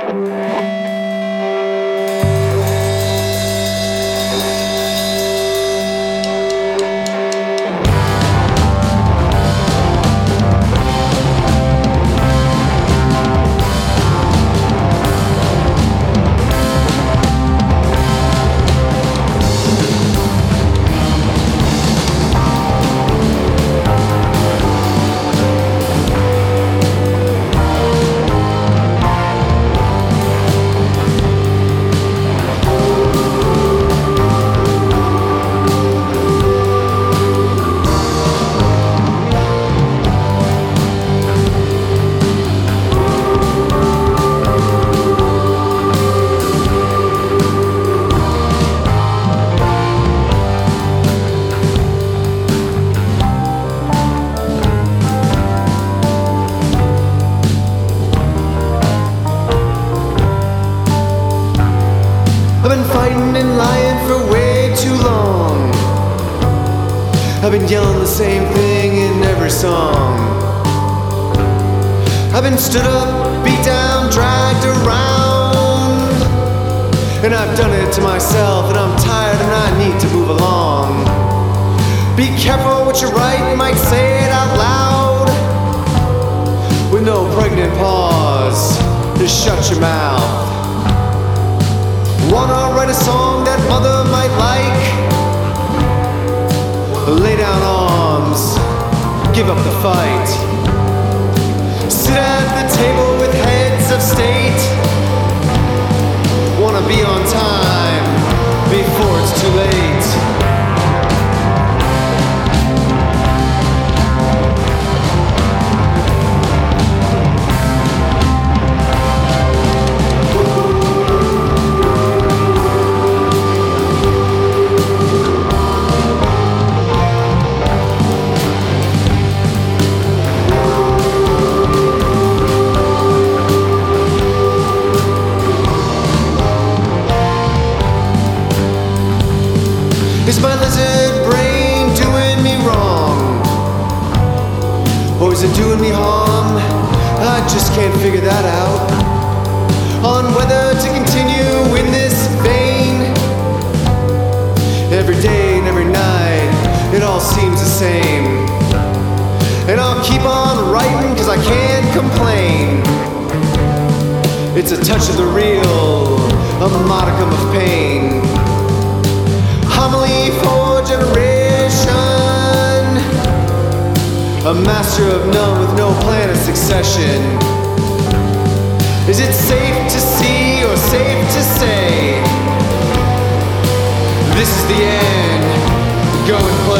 I've been fighting and lying for way too long. I've been yelling the same thing in every song. I've been stood up, beat down, dragged around. And I've done it to myself, and I'm tired and I need to move along. Be careful what you write, you might say it out loud. With no pregnant pause, just shut your mouth. Wanna write a song that mother might like? Lay down arms, give up the fight. Sit at the table with heads of state. Wanna be on time before it's too late. Is my lizard brain doing me wrong? Or is it doing me harm? I just can't figure that out. On whether to continue in this vein. Every day and every night, it all seems the same. And I'll keep on writing cause I can't complain. It's a touch of the real, a modicum of pain. Homily for generation, a master of none with no plan of succession. Is it safe to see or safe to say? This is the end, go and play.